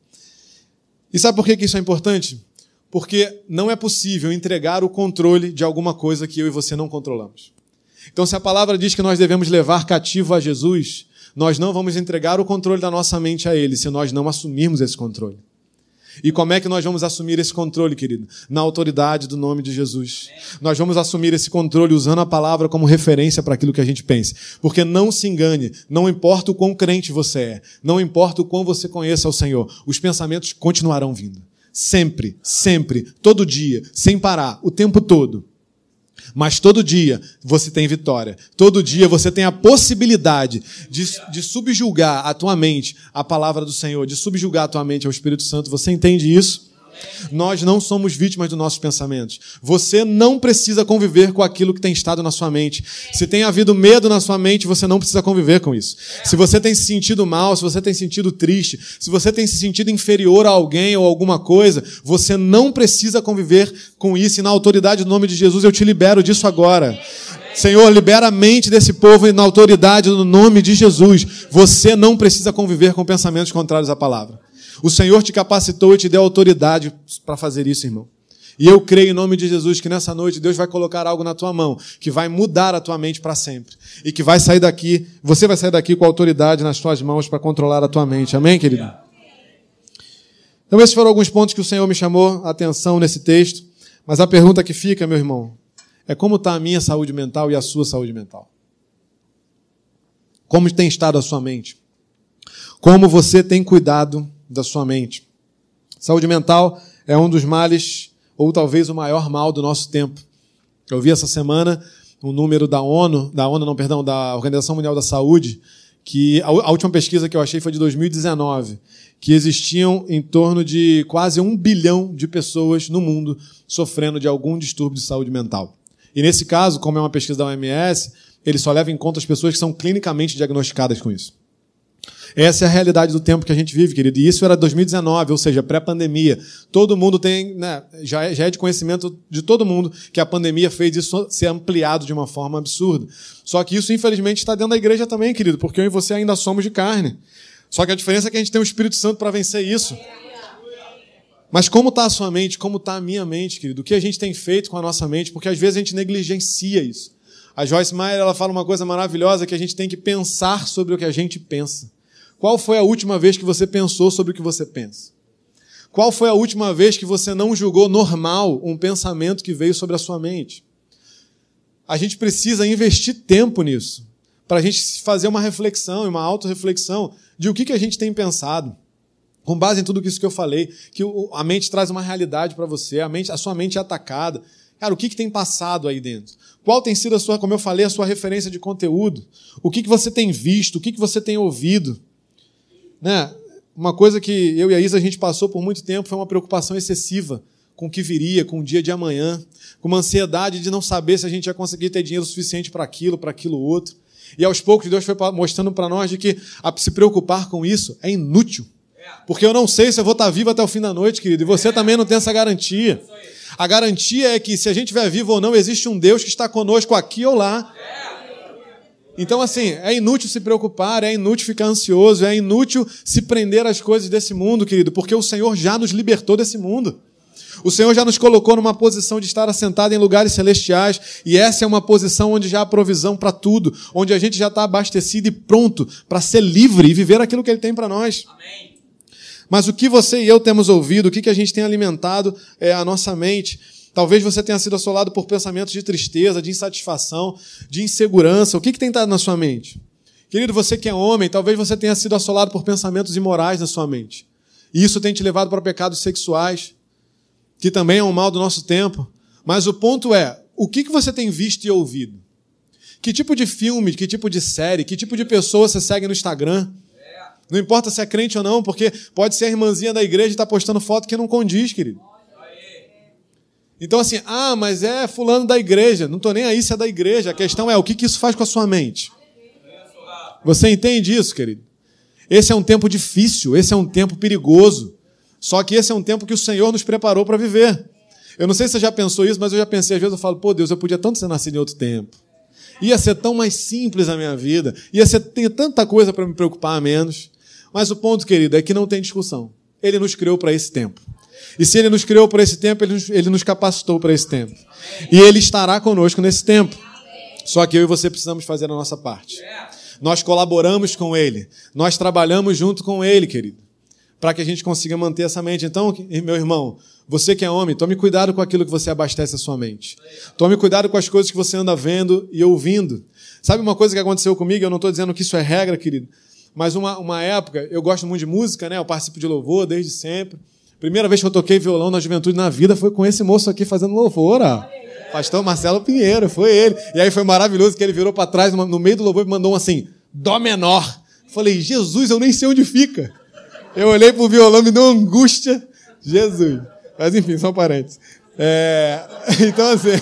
E sabe por que isso é importante? Porque não é possível entregar o controle de alguma coisa que eu e você não controlamos. Então, se a palavra diz que nós devemos levar cativo a Jesus, nós não vamos entregar o controle da nossa mente a ele, se nós não assumirmos esse controle. E como é que nós vamos assumir esse controle, querido? Na autoridade do nome de Jesus. Nós vamos assumir esse controle usando a palavra como referência para aquilo que a gente pense. Porque não se engane, não importa o quão crente você é, não importa o quão você conheça o Senhor, os pensamentos continuarão vindo. Sempre, sempre, todo dia, sem parar, o tempo todo. Mas todo dia você tem vitória. Todo dia você tem a possibilidade de subjugar a tua mente à palavra do Senhor, de subjugar a tua mente ao Espírito Santo. Você entende isso? Nós não somos vítimas dos nossos pensamentos. Você não precisa conviver com aquilo que tem estado na sua mente. Se tem havido medo na sua mente, você não precisa conviver com isso. Se você tem se sentido mal, se você tem se sentido triste, se você tem se sentido inferior a alguém ou alguma coisa, você não precisa conviver com isso. E na autoridade do nome de Jesus, eu te libero disso agora. Senhor, libera a mente desse povo e na autoridade do nome de Jesus. Você não precisa conviver com pensamentos contrários à palavra. O Senhor te capacitou e te deu autoridade para fazer isso, irmão. E eu creio em nome de Jesus que nessa noite Deus vai colocar algo na tua mão que vai mudar a tua mente para sempre. E que vai sair daqui, você vai sair daqui com a autoridade nas tuas mãos para controlar a tua mente. Amém, querido? Então esses foram alguns pontos que o Senhor me chamou a atenção nesse texto. Mas a pergunta que fica, meu irmão, é como está a minha saúde mental e a sua saúde mental? Como tem estado a sua mente? Como você tem cuidado da sua mente? Saúde mental é um dos males, ou talvez o maior mal do nosso tempo. Eu vi essa semana um número da Organização Mundial da Saúde, que a última pesquisa que eu achei foi de 2019, que existiam em torno de quase 1 bilhão de pessoas no mundo sofrendo de algum distúrbio de saúde mental. E nesse caso, como é uma pesquisa da OMS, ele só leva em conta as pessoas que são clinicamente diagnosticadas com isso. Essa é a realidade do tempo que a gente vive, querido. E isso era 2019, ou seja, pré-pandemia. Todo mundo tem, já é de conhecimento de todo mundo que a pandemia fez isso ser ampliado de uma forma absurda. Só que isso, infelizmente, está dentro da igreja também, querido, porque eu e você ainda somos de carne. Só que a diferença é que a gente tem o Espírito Santo para vencer isso. Mas como está a sua mente? Como está a minha mente, querido? O que a gente tem feito com a nossa mente? Porque às vezes a gente negligencia isso. A Joyce Meyer, ela fala uma coisa maravilhosa, que a gente tem que pensar sobre o que a gente pensa. Qual foi a última vez que você pensou sobre o que você pensa? Qual foi a última vez que você não julgou normal um pensamento que veio sobre a sua mente? A gente precisa investir tempo nisso, para a gente fazer uma reflexão e uma autorreflexão de o que a gente tem pensado. com base em tudo isso que eu falei, que a mente traz uma realidade para você, a sua mente é atacada. Cara, o que tem passado aí dentro? Qual tem sido como eu falei, a sua referência de conteúdo? O que você tem visto? O que você tem ouvido? Né? Uma coisa que eu e a Isa a gente passou por muito tempo foi uma preocupação excessiva com o que viria, com o dia de amanhã, com uma ansiedade de não saber se a gente ia conseguir ter dinheiro suficiente para aquilo outro. E aos poucos Deus foi mostrando para nós de que se preocupar com isso é inútil. Porque eu não sei se eu vou estar vivo até o fim da noite, querido, e você também não tem essa garantia. A garantia é que se a gente estiver vivo ou não, existe um Deus que está conosco aqui ou lá. Então, assim, é inútil se preocupar, é inútil ficar ansioso, é inútil se prender às coisas desse mundo, querido, porque o Senhor já nos libertou desse mundo. O Senhor já nos colocou numa posição de estar assentado em lugares celestiais, e essa é uma posição onde já há provisão para tudo, onde a gente já está abastecido e pronto para ser livre e viver aquilo que Ele tem para nós. Amém. Mas o que você e eu temos ouvido, o que a gente tem alimentado a nossa mente? Talvez você tenha sido assolado por pensamentos de tristeza, de insatisfação, de insegurança. O que tem estado na sua mente? Querido, você que é homem, talvez você tenha sido assolado por pensamentos imorais na sua mente. E isso tem te levado para pecados sexuais, que também é um mal do nosso tempo. Mas o ponto é, o que você tem visto e ouvido? Que tipo de filme, que tipo de série, que tipo de pessoa você segue no Instagram? Não importa se é crente ou não, porque pode ser a irmãzinha da igreja e está postando foto que não condiz, querido. Então assim, mas é fulano da igreja. Não estou nem aí se é da igreja. A questão é, o que isso faz com a sua mente? Você entende isso, querido? Esse é um tempo difícil, esse é um tempo perigoso. Só que esse é um tempo que o Senhor nos preparou para viver. Eu não sei se você já pensou isso, mas eu já pensei, às vezes eu falo, pô Deus, eu podia tanto ter nascido em outro tempo. Ia ser tão mais simples a minha vida. Ter tanta coisa para me preocupar a menos. Mas o ponto, querido, é que não tem discussão. Ele nos criou para esse tempo. E se Ele nos criou para esse tempo, Ele nos capacitou para esse tempo. E Ele estará conosco nesse tempo. Só que eu e você precisamos fazer a nossa parte. Nós colaboramos com Ele. Nós trabalhamos junto com Ele, querido. Para que a gente consiga manter essa mente. Então, meu irmão, você que é homem, tome cuidado com aquilo que você abastece a sua mente. Tome cuidado com as coisas que você anda vendo e ouvindo. Sabe uma coisa que aconteceu comigo? Eu não estou dizendo que isso é regra, querido. Mas uma época, eu gosto muito de música, né? Eu participo de louvor desde sempre. Primeira vez que eu toquei violão na juventude na vida foi com esse moço aqui fazendo louvor, ó. Pastor Marcelo Pinheiro, foi ele. E aí foi maravilhoso que ele virou para trás no meio do louvor e mandou um assim, dó menor. Falei, Jesus, eu nem sei onde fica. Eu olhei pro violão, me deu uma angústia. Jesus. Mas enfim, são parentes. Então assim,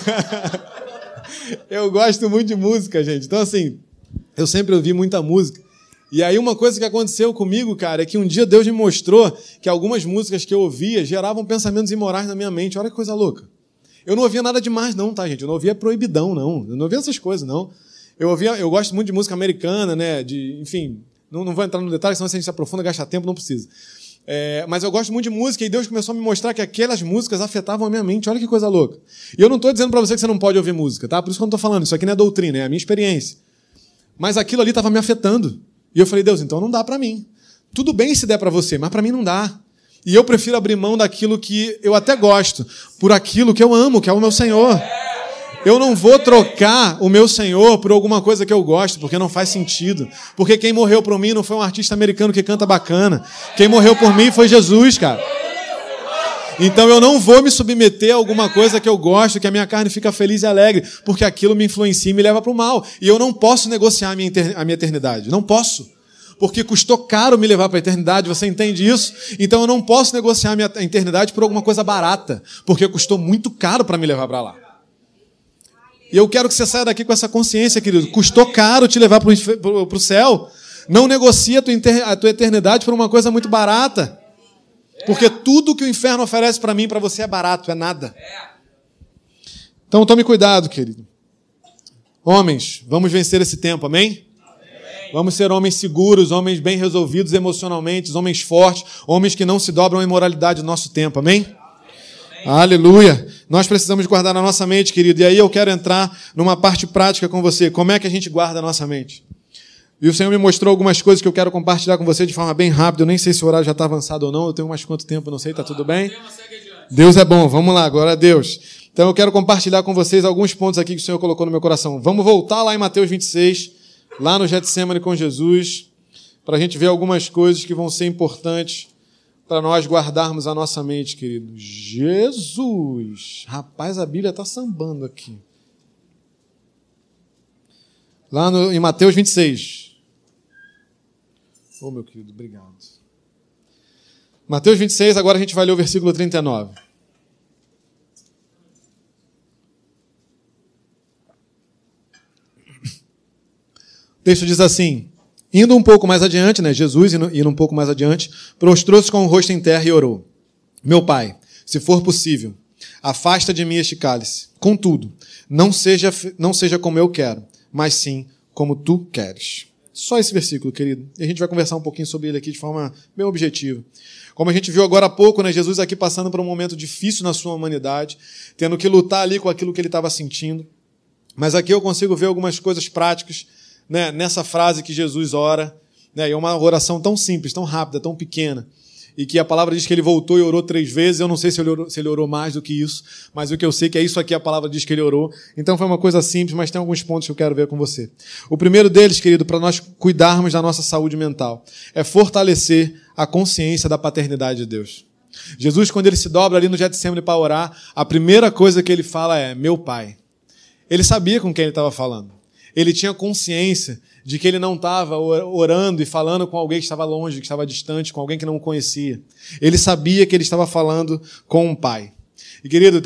eu gosto muito de música, gente. Então assim, eu sempre ouvi muita música. E aí uma coisa que aconteceu comigo, cara, é que um dia Deus me mostrou que algumas músicas que eu ouvia geravam pensamentos imorais na minha mente. Olha que coisa louca. Eu não ouvia nada demais não, tá, gente? Eu não ouvia proibidão, não. Eu não ouvia essas coisas, não. Eu gosto muito de música americana, né? Enfim, não vou entrar no detalhe, senão se a gente se aprofunda, gasta tempo, não precisa. Mas eu gosto muito de música e Deus começou a me mostrar que aquelas músicas afetavam a minha mente. Olha que coisa louca. E eu não estou dizendo para você que você não pode ouvir música, tá? Por isso que eu não estou falando. Isso aqui não é doutrina, é a minha experiência. Mas aquilo ali estava me afetando. E eu falei, Deus, então não dá para mim. Tudo bem se der para você, mas para mim não dá. E eu prefiro abrir mão daquilo que eu até gosto, por aquilo que eu amo, que é o meu Senhor. Eu não vou trocar o meu Senhor por alguma coisa que eu gosto, porque não faz sentido. Porque quem morreu por mim não foi um artista americano que canta bacana. Quem morreu por mim foi Jesus, cara. Então eu não vou me submeter a alguma coisa que eu gosto, que a minha carne fica feliz e alegre, porque aquilo me influencia e me leva para o mal. E eu não posso negociar a minha eternidade. Não posso. Porque custou caro me levar para a eternidade, você entende isso? Então eu não posso negociar a minha eternidade por alguma coisa barata, porque custou muito caro para me levar para lá. E eu quero que você saia daqui com essa consciência, querido. Custou caro te levar para o céu. Não negocia a tua eternidade por uma coisa muito barata. Porque tudo que o inferno oferece para mim e para você é barato, é nada. Então tome cuidado, querido. Homens, vamos vencer esse tempo, amém? Vamos ser homens seguros, homens bem resolvidos emocionalmente, homens fortes, homens que não se dobram à imoralidade do nosso tempo, amém? Aleluia! Nós precisamos guardar a nossa mente, querido. E aí eu quero entrar numa parte prática com você. Como é que a gente guarda a nossa mente? E o Senhor me mostrou algumas coisas que eu quero compartilhar com você de forma bem rápida. Eu nem sei se o horário já está avançado ou não. Eu tenho mais quanto tempo, não sei. Está tudo bem? Deus é bom. Vamos lá, glória a Deus. Então eu quero compartilhar com vocês alguns pontos aqui que o Senhor colocou no meu coração. Vamos voltar lá em Mateus 26, lá no Getsemane com Jesus, para a gente ver algumas coisas que vão ser importantes para nós guardarmos a nossa mente, querido. Jesus! Rapaz, a Bíblia está sambando aqui. Lá em Mateus 26. Meu querido, obrigado. Mateus 26, agora a gente vai ler o versículo 39. O texto diz assim: indo um pouco mais adiante, Jesus indo um pouco mais adiante, prostrou-se com o rosto em terra e orou: meu Pai, se for possível, afasta de mim este cálice. Contudo, não seja como eu quero, mas sim como tu queres. Só esse versículo, querido. E a gente vai conversar um pouquinho sobre ele aqui de forma bem objetiva. Como a gente viu agora há pouco, Jesus aqui passando por um momento difícil na sua humanidade, tendo que lutar ali com aquilo que ele estava sentindo. Mas aqui eu consigo ver algumas coisas práticas, nessa frase que Jesus ora. É uma oração tão simples, tão rápida, tão pequena. E que a palavra diz que ele voltou e orou 3 vezes. Eu não sei se ele orou mais do que isso, mas o que eu sei que é isso aqui, a palavra diz que ele orou. Então foi uma coisa simples, mas tem alguns pontos que eu quero ver com você. O primeiro deles, querido, para nós cuidarmos da nossa saúde mental, é fortalecer a consciência da paternidade de Deus. Jesus, quando ele se dobra ali no Getsêmani para orar, a primeira coisa que ele fala é: meu Pai. Ele sabia com quem ele estava falando. Ele tinha consciência de que ele não estava orando e falando com alguém que estava longe, que estava distante, com alguém que não o conhecia. Ele sabia que ele estava falando com um pai. E, querido,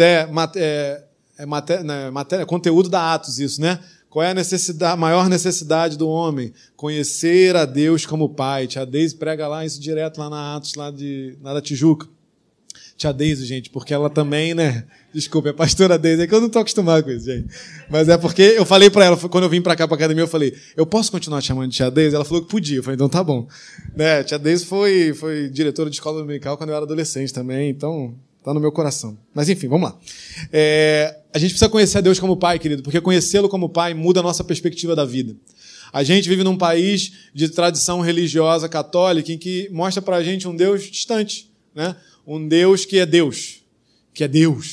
é conteúdo da Atos isso, né? Qual é a maior necessidade do homem? Conhecer a Deus como Pai. Tia Deise prega lá isso direto lá na Atos, lá da Tijuca. Tia Deise, gente, porque ela também, Desculpa, é pastora Deise, é que eu não estou acostumado com isso, gente. Mas é porque eu falei para ela, quando eu vim para cá, para a academia, eu falei: eu posso continuar te chamando de Tia Deise? Ela falou que podia. Eu falei: então tá bom. Tia Deise foi diretora de escola dominical quando eu era adolescente também, então está no meu coração. Mas enfim, vamos lá. A gente precisa conhecer a Deus como Pai, querido, porque conhecê-lo como Pai muda a nossa perspectiva da vida. A gente vive num país de tradição religiosa católica em que mostra para a gente um Deus distante, um Deus que é Deus, que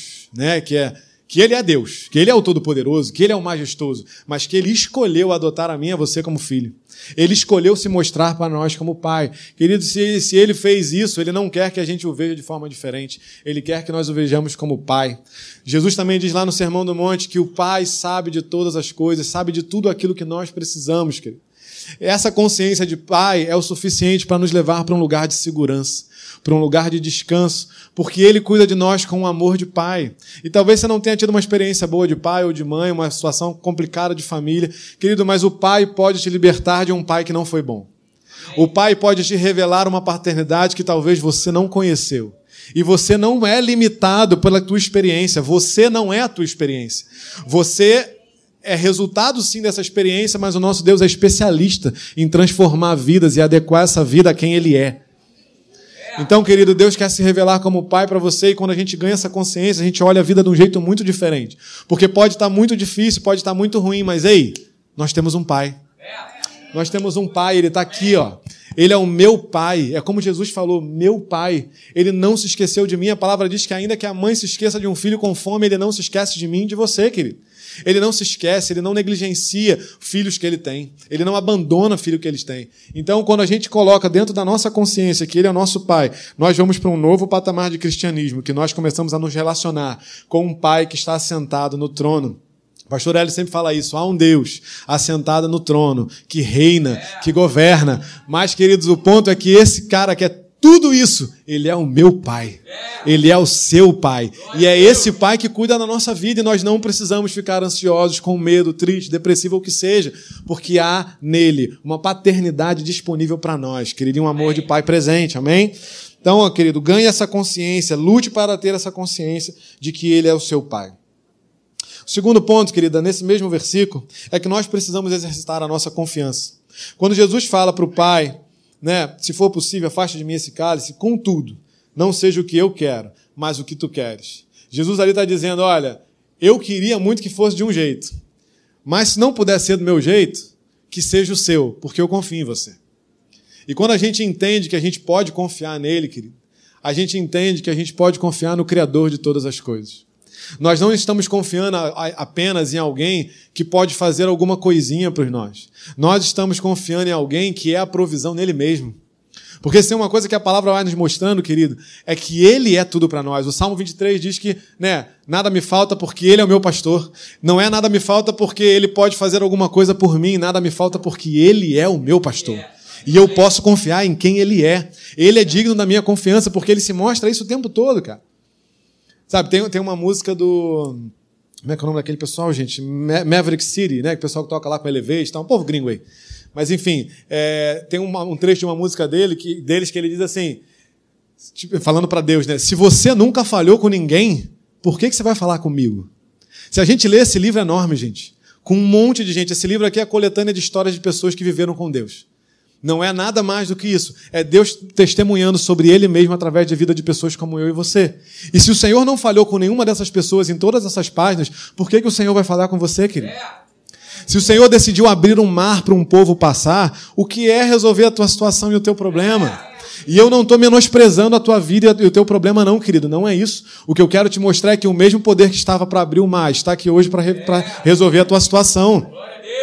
Ele é Deus, que Ele é o Todo-Poderoso, que Ele é o Majestoso, mas que Ele escolheu adotar a mim e a você como filho. Ele escolheu se mostrar para nós como Pai. Querido, se Ele fez isso, Ele não quer que a gente o veja de forma diferente. Ele quer que nós o vejamos como Pai. Jesus também diz lá no Sermão do Monte que o Pai sabe de todas as coisas, sabe de tudo aquilo que nós precisamos, querido. Essa consciência de Pai é o suficiente para nos levar para um lugar de segurança, para um lugar de descanso, porque Ele cuida de nós com o amor de Pai. E talvez você não tenha tido uma experiência boa de pai ou de mãe, uma situação complicada de família, querido, mas o Pai pode te libertar de um pai que não foi bom. O Pai pode te revelar uma paternidade que talvez você não conheceu. E você não é limitado pela tua experiência, você não é a tua experiência. Você é resultado, sim, dessa experiência, mas o nosso Deus é especialista em transformar vidas e adequar essa vida a quem Ele é. Então, querido, Deus quer se revelar como Pai para você, e quando a gente ganha essa consciência, a gente olha a vida de um jeito muito diferente. Porque pode estar muito difícil, pode estar muito ruim, mas, nós temos um Pai. Nós temos um Pai, Ele está aqui, Ele é o meu Pai. É como Jesus falou, meu Pai. Ele não se esqueceu de mim. A palavra diz que ainda que a mãe se esqueça de um filho com fome, Ele não se esquece de mim e de você, querido. Ele não se esquece, Ele não negligencia filhos que Ele tem. Ele não abandona filho que Eles têm. Então, quando a gente coloca dentro da nossa consciência que Ele é o nosso Pai, nós vamos para um novo patamar de cristianismo, que nós começamos a nos relacionar com um Pai que está assentado no trono. O pastor Hélio sempre fala isso: há um Deus assentado no trono, que reina, que governa. Mas, queridos, o ponto é que esse cara que é tudo isso, Ele é o meu Pai. Ele é o seu Pai. E é esse Pai que cuida da nossa vida, e nós não precisamos ficar ansiosos, com medo, triste, depressivo, ou o que seja, porque há nele uma paternidade disponível para nós, querido, e um amor de Pai presente, amém? Então, querido, ganhe essa consciência, lute para ter essa consciência de que Ele é o seu Pai. O segundo ponto, querida, nesse mesmo versículo, é que nós precisamos exercitar a nossa confiança. Quando Jesus fala para o Pai, se for possível, afasta de mim esse cálice, contudo, não seja o que eu quero, mas o que tu queres. Jesus ali está dizendo: olha, eu queria muito que fosse de um jeito, mas se não puder ser do meu jeito, que seja o seu, porque eu confio em você. E quando a gente entende que a gente pode confiar nele, querido, a gente entende que a gente pode confiar no Criador de todas as coisas. Nós não estamos confiando apenas em alguém que pode fazer alguma coisinha para nós. Nós estamos confiando em alguém que é a provisão nele mesmo. Porque se tem uma coisa que a palavra vai nos mostrando, querido, é que Ele é tudo para nós. O Salmo 23 diz que, nada me falta porque Ele é o meu pastor. Não é nada me falta porque Ele pode fazer alguma coisa por mim. Nada me falta porque Ele é o meu pastor. E eu posso confiar em quem Ele é. Ele é digno da minha confiança porque Ele se mostra isso o tempo todo, cara. Sabe, tem uma música do... Como é que é o nome daquele pessoal, gente? Maverick City, né? Que o pessoal que toca lá com Elevate, tá um povo gringo aí. Mas, enfim, tem um trecho de uma música deles que ele diz assim, falando para Deus, né? Se você nunca falhou com ninguém, por que você vai falar comigo? Se a gente lê esse livro enorme, gente, com um monte de gente, esse livro aqui é a coletânea de histórias de pessoas que viveram com Deus. Não é nada mais do que isso. É Deus testemunhando sobre Ele mesmo através da vida de pessoas como eu e você. E se o Senhor não falhou com nenhuma dessas pessoas em todas essas páginas, por que o Senhor vai falar com você, querido? Se o Senhor decidiu abrir um mar para um povo passar, o que é resolver a tua situação e o teu problema? E eu não estou menosprezando a tua vida e o teu problema não, querido. Não é isso. O que eu quero te mostrar é que o mesmo poder que estava para abrir o mar está aqui hoje para resolver a tua situação.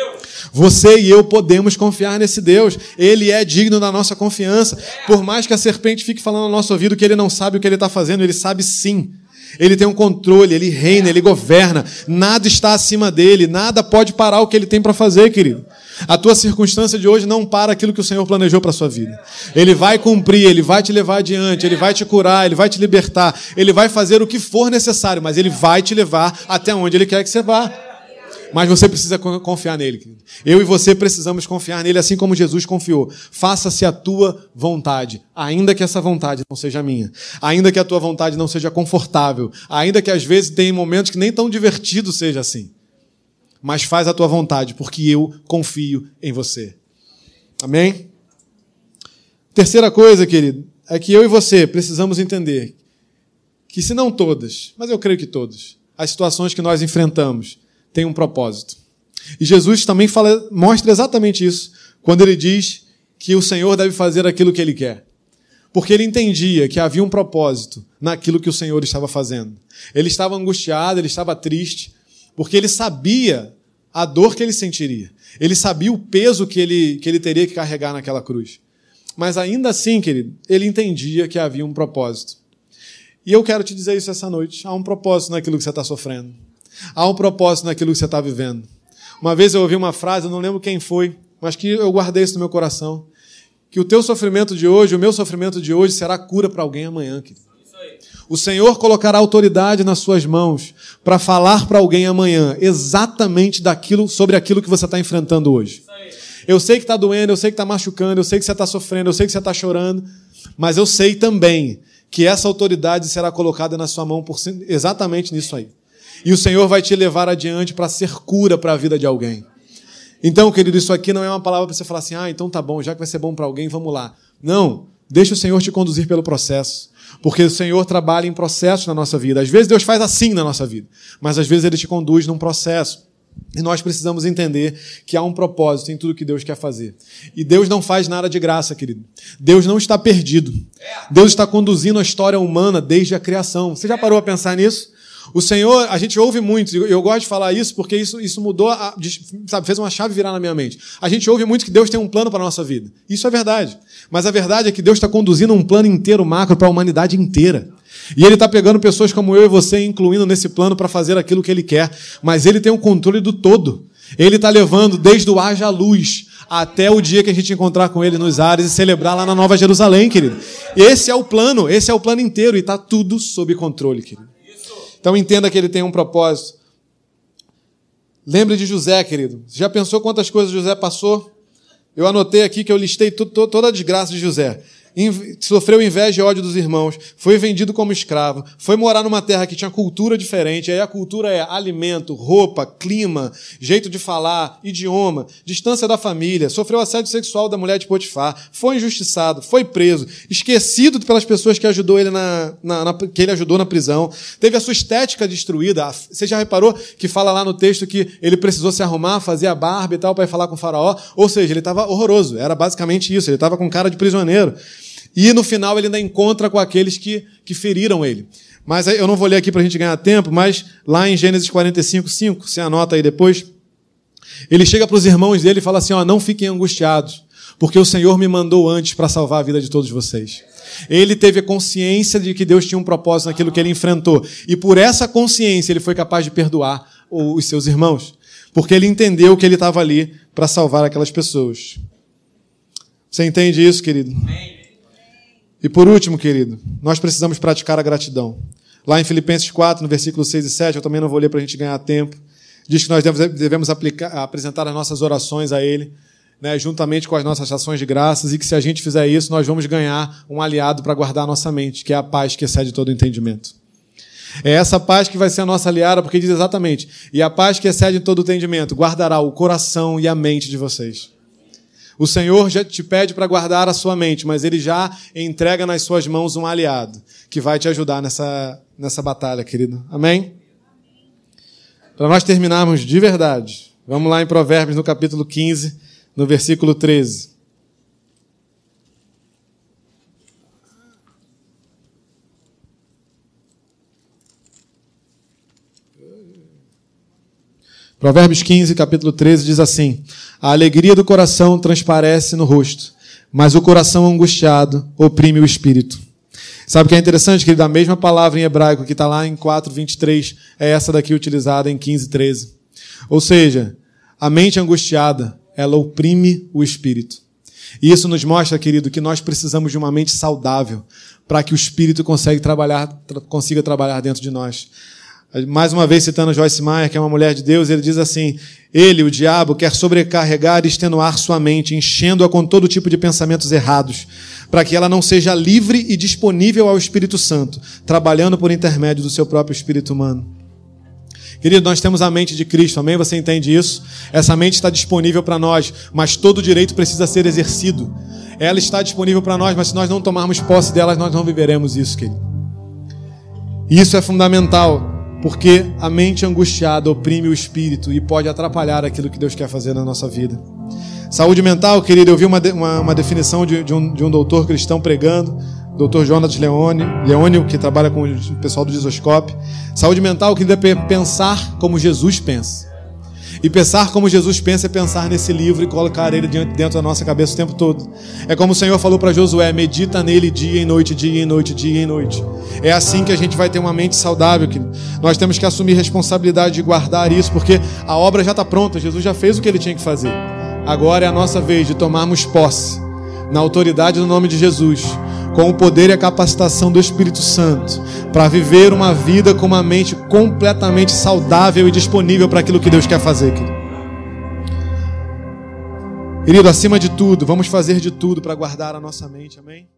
Você e eu podemos confiar nesse Deus. Ele é digno da nossa confiança. Por mais que a serpente fique falando no nosso ouvido que ele não sabe o que ele está fazendo, ele sabe sim. Ele tem um controle, ele reina, ele governa. Nada está acima dele, nada pode parar o que ele tem para fazer, querido. A tua circunstância de hoje não para aquilo que o Senhor planejou para a sua vida. Ele vai cumprir, Ele vai te levar adiante, Ele vai te curar, Ele vai te libertar, Ele vai fazer o que for necessário, mas Ele vai te levar até onde Ele quer que você vá. Mas você precisa confiar nele, querido. Eu e você precisamos confiar nele, assim como Jesus confiou. Faça-se a tua vontade, ainda que essa vontade não seja minha, ainda que a tua vontade não seja confortável, ainda que às vezes tenha momentos que nem tão divertido seja assim. Mas faz a tua vontade, porque eu confio em você. Amém? Terceira coisa, querido, é que eu e você precisamos entender que, se não todas, mas eu creio que todas, as situações que nós enfrentamos têm um propósito. E Jesus também mostra exatamente isso, quando ele diz que o Senhor deve fazer aquilo que ele quer. Porque ele entendia que havia um propósito naquilo que o Senhor estava fazendo. Ele estava angustiado, ele estava triste, porque ele sabia a dor que ele sentiria. Ele sabia o peso que ele teria que carregar naquela cruz. Mas ainda assim, querido, ele entendia que havia um propósito. E eu quero te dizer isso essa noite. Há um propósito naquilo que você está sofrendo. Há um propósito naquilo que você está vivendo. Uma vez eu ouvi uma frase, eu não lembro quem foi, mas que eu guardei isso no meu coração. Que o teu sofrimento de hoje, o meu sofrimento de hoje, será cura para alguém amanhã, querido. O Senhor colocará autoridade nas suas mãos para falar para alguém amanhã exatamente sobre aquilo que você está enfrentando hoje. Eu sei que está doendo, eu sei que está machucando, eu sei que você está sofrendo, eu sei que você está chorando, mas eu sei também que essa autoridade será colocada na sua mão exatamente nisso aí. E o Senhor vai te levar adiante para ser cura para a vida de alguém. Então, querido, isso aqui não é uma palavra para você falar assim, então tá bom, já que vai ser bom para alguém, vamos lá. Não, deixa o Senhor te conduzir pelo processo. Porque o Senhor trabalha em processos na nossa vida. Às vezes Deus faz assim na nossa vida, mas às vezes Ele te conduz num processo. E nós precisamos entender que há um propósito em tudo que Deus quer fazer. E Deus não faz nada de graça, querido. Deus não está perdido. Deus está conduzindo a história humana desde a criação. Você já parou a pensar nisso? O Senhor, a gente ouve muito, e eu gosto de falar isso porque isso mudou, fez uma chave virar na minha mente. A gente ouve muito que Deus tem um plano para a nossa vida. Isso é verdade. Mas a verdade é que Deus está conduzindo um plano inteiro, macro, para a humanidade inteira. E Ele está pegando pessoas como eu e você, incluindo nesse plano para fazer aquilo que Ele quer. Mas Ele tem o controle do todo. Ele está levando desde o haja luz até o dia que a gente encontrar com Ele nos ares e celebrar lá na Nova Jerusalém, querido. Esse é o plano inteiro e está tudo sob controle, querido. Então entenda que ele tem um propósito. Lembre de José, querido. Você já pensou quantas coisas José passou? Eu anotei aqui que eu listei toda a desgraça de José. Sofreu inveja e ódio dos irmãos, foi vendido como escravo, foi morar numa terra que tinha cultura diferente, aí a cultura é alimento, roupa, clima, jeito de falar, idioma, distância da família, sofreu assédio sexual da mulher de Potifar, foi injustiçado, foi preso, esquecido pelas pessoas que ajudou ele que ele ajudou na prisão, teve a sua estética destruída. Você já reparou que fala lá no texto que ele precisou se arrumar, fazer a barba e tal para ir falar com o faraó? Ou seja, ele estava horroroso, era basicamente isso, ele estava com cara de prisioneiro. E no final ele ainda encontra com aqueles que feriram ele. Mas eu não vou ler aqui para a gente ganhar tempo, mas lá em Gênesis 45:5, você anota aí depois, ele chega para os irmãos dele e fala assim, não fiquem angustiados, porque o Senhor me mandou antes para salvar a vida de todos vocês. Ele teve a consciência de que Deus tinha um propósito naquilo que ele enfrentou. E por essa consciência ele foi capaz de perdoar os seus irmãos. Porque ele entendeu que ele estava ali para salvar aquelas pessoas. Você entende isso, querido? E por último, querido, nós precisamos praticar a gratidão. Lá em Filipenses 4, no versículo 6 e 7, eu também não vou ler para a gente ganhar tempo, diz que nós devemos apresentar as nossas orações a Ele, né, juntamente com as nossas ações de graças, e que se a gente fizer isso, nós vamos ganhar um aliado para guardar a nossa mente, que é a paz que excede todo entendimento. É essa paz que vai ser a nossa aliada, porque diz exatamente, e a paz que excede todo entendimento guardará o coração e a mente de vocês. O Senhor já te pede para guardar a sua mente, mas Ele já entrega nas suas mãos um aliado que vai te ajudar nessa batalha, querido. Amém? Para nós terminarmos de verdade, vamos lá em Provérbios, no capítulo 15, no versículo 13. Provérbios 15, capítulo 13, diz assim: a alegria do coração transparece no rosto, mas o coração angustiado oprime o espírito. Sabe o que é interessante? Que a mesma palavra em hebraico que está lá em 4:23 é essa daqui utilizada em 15:13. Ou seja, a mente angustiada, ela oprime o espírito. E isso nos mostra, querido, que nós precisamos de uma mente saudável para que o espírito consiga trabalhar dentro de nós. Mais uma vez citando Joyce Meyer, que é uma mulher de Deus, ele diz assim: ele, o diabo, quer sobrecarregar e extenuar sua mente, enchendo-a com todo tipo de pensamentos errados, para que ela não seja livre e disponível ao Espírito Santo, trabalhando por intermédio do seu próprio espírito humano. Querido, nós temos a mente de Cristo, amém? Você entende isso? Essa mente está disponível para nós, mas todo direito precisa ser exercido. Ela está disponível para nós, mas se nós não tomarmos posse dela, nós não viveremos isso, querido. E isso é fundamental. Porque a mente angustiada oprime o espírito e pode atrapalhar aquilo que Deus quer fazer na nossa vida. Saúde mental, querido, eu vi uma definição de um doutor cristão pregando, doutor Jonas Leônio, que trabalha com o pessoal do Disoscope. Saúde mental, querido, é pensar como Jesus pensa. E pensar como Jesus pensa é pensar nesse livro e colocar ele dentro da nossa cabeça o tempo todo. É como o Senhor falou para Josué: medita nele dia e noite, dia e noite, dia e noite. É assim que a gente vai ter uma mente saudável, querido. Nós temos que assumir responsabilidade de guardar isso, porque a obra já está pronta, Jesus já fez o que ele tinha que fazer. Agora é a nossa vez de tomarmos posse, na autoridade do nome de Jesus, com o poder e a capacitação do Espírito Santo, para viver uma vida com uma mente completamente saudável e disponível para aquilo que Deus quer fazer, querido. Querido, acima de tudo, vamos fazer de tudo para guardar a nossa mente, amém?